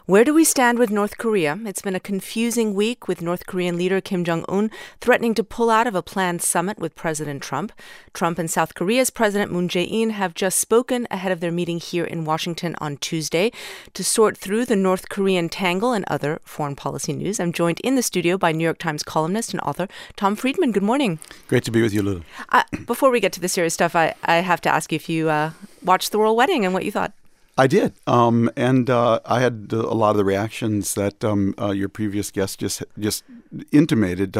Where do we stand with North Korea? It's been a confusing week with North Korean leader Kim Jong-un threatening to pull out of a planned summit with President Trump. Trump and South Korea's President Moon Jae-in have just spoken ahead of their meeting here in Washington on Tuesday to sort through the North Korean tangle and other foreign policy news. I'm joined in the studio by New York Times columnist and author Tom Friedman. Good morning. Great to be with you, Lulu. Before we get to the serious stuff, I have to ask you if you watched the royal wedding and what you thought. I did, and I had a lot of the reactions that your previous guest just intimated.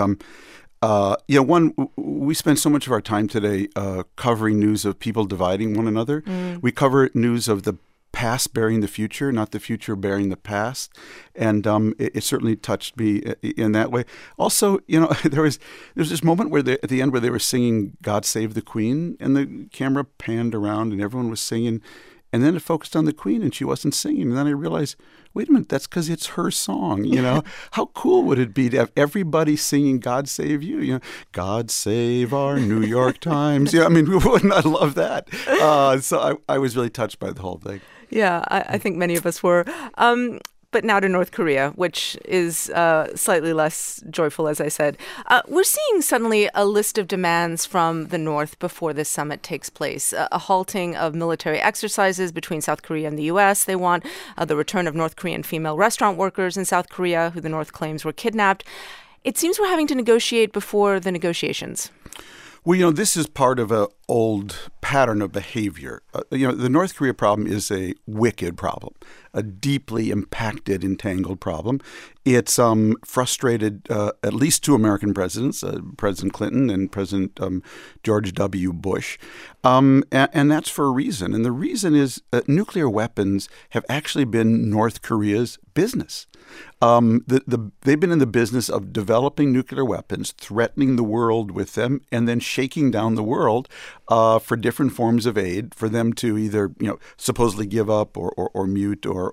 We spend so much of our time today covering news of people dividing one another. We cover news of the past bearing the future, not the future bearing the past, and it certainly touched me in that way. Also, there was this moment where at the end where they were singing "God Save the Queen," and the camera panned around and everyone was singing. And then it focused on the Queen, and she wasn't singing. And then I realized, wait a minute, that's because it's her song. How cool would it be to have everybody singing "God Save You"? God save our New York Times. We would not love that. So I was really touched by the whole thing. Yeah, I think many of us were. But now to North Korea, which is slightly less joyful, as I said. We're seeing suddenly a list of demands from the North before this summit takes place. A halting of military exercises between South Korea and the U.S. They want the return of North Korean female restaurant workers in South Korea, who the North claims were kidnapped. It seems we're having to negotiate before the negotiations. Well, this is part of an old pattern of behavior. The North Korea problem is a wicked problem, a deeply impacted, entangled problem. It's frustrated at least two American presidents, President Clinton and President George W. Bush. And that's for a reason. And the reason is nuclear weapons have actually been North Korea's business. They've been in the business of developing nuclear weapons, threatening the world with them, and then shaking down the world for different forms of aid for them to either supposedly give up or mute or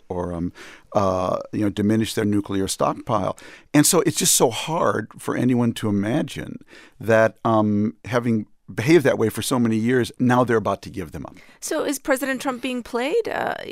diminish their nuclear stockpile. And so it's just so hard for anyone to imagine that having behaved that way for so many years, now they're about to give them up. So is President Trump being played?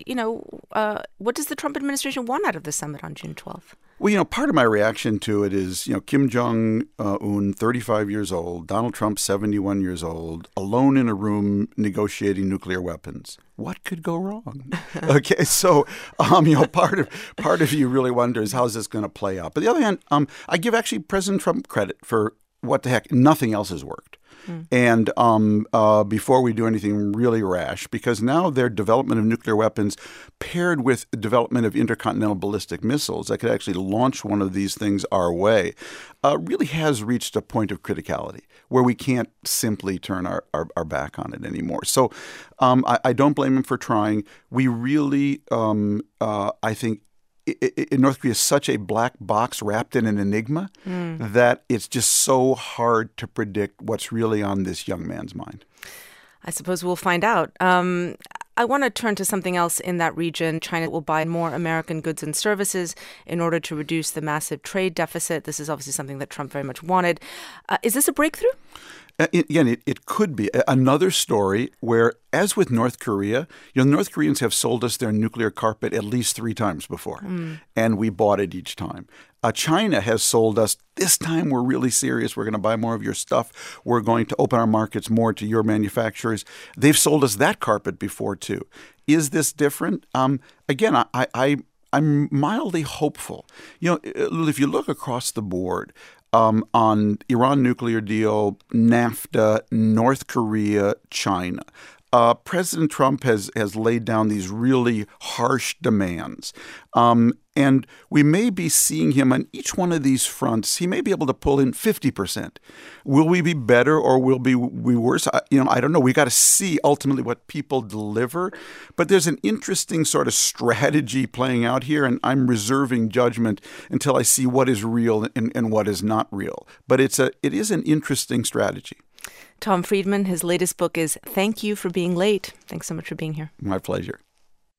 What does the Trump administration want out of the summit on June 12th? Well, part of my reaction to it is, Kim Jong-un, 35 years old, Donald Trump, 71 years old, alone in a room negotiating nuclear weapons. What could go wrong? Okay, so, part of you really wonders, how's this going to play out? But on the other hand, I give actually President Trump credit for what the heck, nothing else has worked. And before we do anything really rash, because now their development of nuclear weapons paired with the development of intercontinental ballistic missiles that could actually launch one of these things our way really has reached a point of criticality where we can't simply turn our back on it anymore. So I don't blame him for trying. We really, I think, North Korea is such a black box wrapped in an enigma that it's just so hard to predict what's really on this young man's mind. I suppose we'll find out. I want to turn to something else in that region. China will buy more American goods and services in order to reduce the massive trade deficit. This is obviously something that Trump very much wanted. Is this a breakthrough? It could be another story where, as with North Korea, North Koreans have sold us their nuclear carpet at least 3 times before, and we bought it each time. China has sold us, this time we're really serious, we're going to buy more of your stuff, we're going to open our markets more to your manufacturers. They've sold us that carpet before, too. Is this different? Again, I'm mildly hopeful. If you look across the board, on Iran nuclear deal, NAFTA, North Korea, China. President Trump has laid down these really harsh demands. And we may be seeing him on each one of these fronts. He may be able to pull in 50%. Will we be better or will we be worse? I don't know. We got to see ultimately what people deliver. But there's an interesting sort of strategy playing out here, and I'm reserving judgment until I see what is real and what is not real. But it is an interesting strategy. Tom Friedman, his latest book is Thank You for Being Late. Thanks so much for being here. My pleasure.